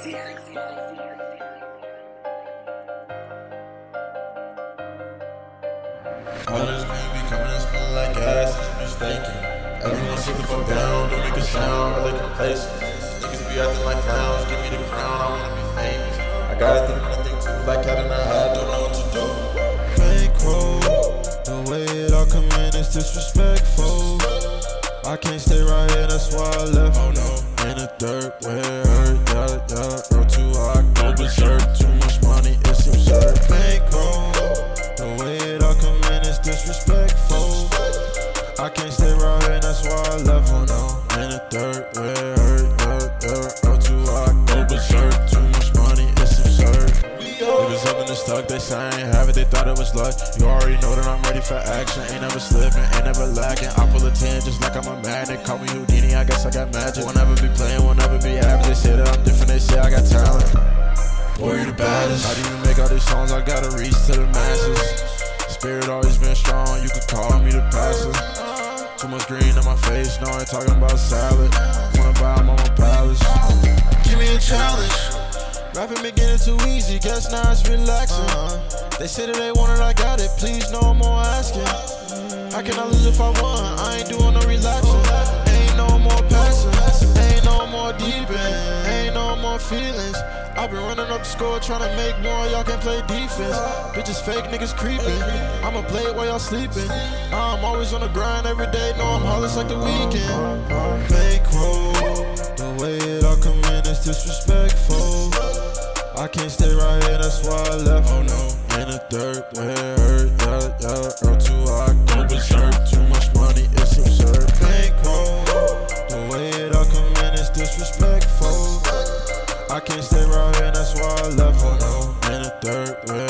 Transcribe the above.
All this green be coming and smelling like gas, it's mistaken. Everyone sit the fuck down, don't make a sound, really complacent. Niggas be acting like clowns, give me the crown, I wanna be famous. I gotta think one thing too, like cat in the hat, don't know what to do. Bankroll, the way it all come in is disrespectful. I can't stay right here, that's why I left. Oh no, in the dirt where it hurt, yeah. Roll too hard, go berserk. Too much money, it's absurd. Bankroll, the way it all come in is disrespectful. I can't stay right here, that's why I left. Oh no, in the dirt where it hurt, yeah. Roll too hard, go berserk. Too much money, it's absurd. Niggas up in the stuck, they say I ain't have it, they thought it was luck. You already know that I'm ready for action. Ain't never slipping, ain't never lacking. I pull a 10 just like I'm a magnet. Call me Houdini, I guess I got magic. Won't ever be playing, won't ever be happy. They say that I'm different, they say I got talent. Boy, you the baddest. How do you make all these songs? I gotta reach to the masses. Spirit always been strong, you could call me the pastor. Too much green on my face, no, I ain't talking about salad. Wanna buy them on my palace. Give me a challenge. Rapping been getting too easy, guess now it's relaxing. They say that they want it, I got it, please no more asking. How can I lose if I won? I ain't doing no relaxing. Ain't no more passing, ain't no more deepin', ain't no more feelings. I've been running up the score, trying to make more, y'all can't play defense. Bitches fake, niggas creeping. I'ma play it while y'all sleeping. I'm always on the grind every day, know I'm hollis like the weekend. Bankroll, the way it all come in is disrespectful. I can't stay right here, that's why I left. Oh no, in the dirt where it hurt, yeah. Roll too hard, go berserk. Too much money, it's absurd. Bankroll, the way it all come in is disrespectful. I can't stay right here, that's why I left. Oh no, in the dirt where